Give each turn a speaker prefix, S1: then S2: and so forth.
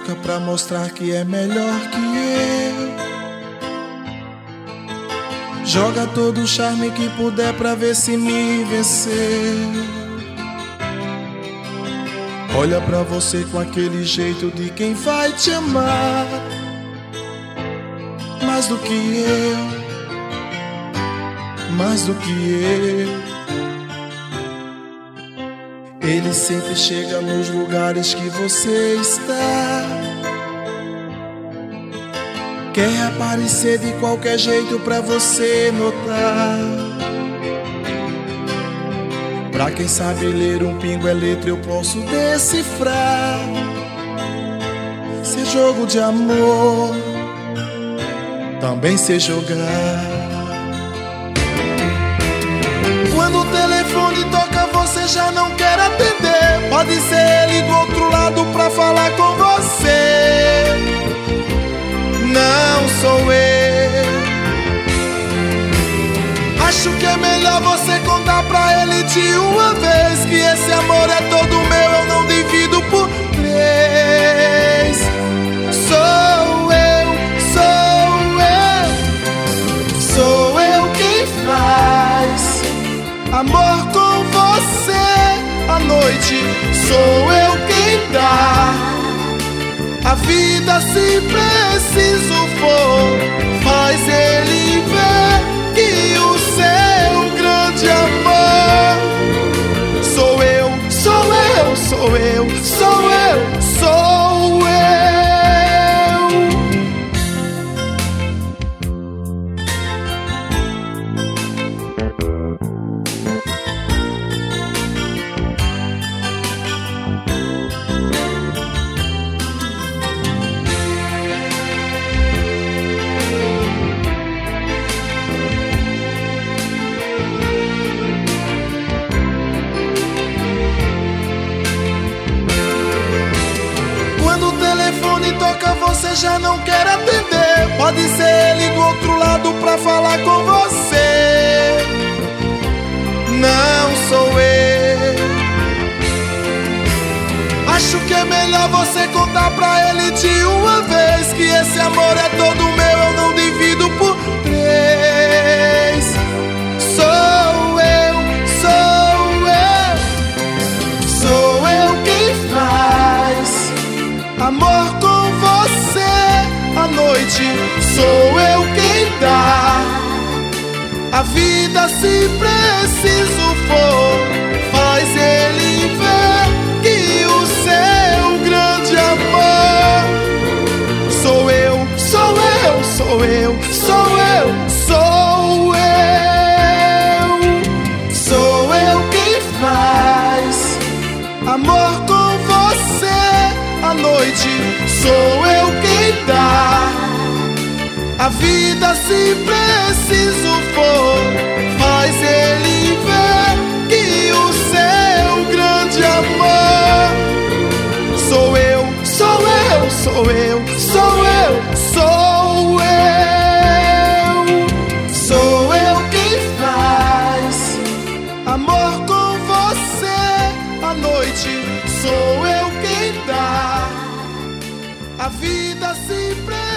S1: toca pra mostrar que é melhor que eu. Joga todo o charme que puder pra ver se me vencer. Olha pra você com aquele jeito de quem vai te amar mais do que eu, mais do que eu. Ele sempre chega nos lugares que você está. Quer aparecer de qualquer jeito pra você notar. Pra quem sabe ler um pingo é letra, eu posso decifrar. Se é jogo de amor, também sei jogar. Quando o telefone toca, você já não quer atender. Pode ser ele do outro lado pra falar com você. Não sou eu. Acho que é melhor você contar pra ele de uma vez que esse amor é todo meu, eu não divido por 3. Sou eu, sou eu, sou eu quem faz amor com você à noite. Sou eu quem dá a vida se preciso for. Faz ele ver que o seu grande amor sou eu, sou eu, sou eu, sou eu, sou eu. Você já não quer atender. Pode ser ele do outro lado pra falar com você. Não sou eu. Acho que é melhor você contar pra ele de uma vez que esse amor é todo meu, eu não divido por 3. Sou eu, sou eu, sou eu quem faz amor com você à noite. Sou eu quem dá a vida se preciso for. Faz ele ver que o seu grande amor sou eu, sou eu, sou eu, sou eu, sou eu. Sou eu quem faz amor com você à noite. Sou eu quem dá a vida se preciso for. Faz ele ver que o seu grande amor sou eu, sou eu, sou eu, sou eu, sou eu. Sou eu quem faz amor com você à noite. Sou eu quem dá a vida se preciso.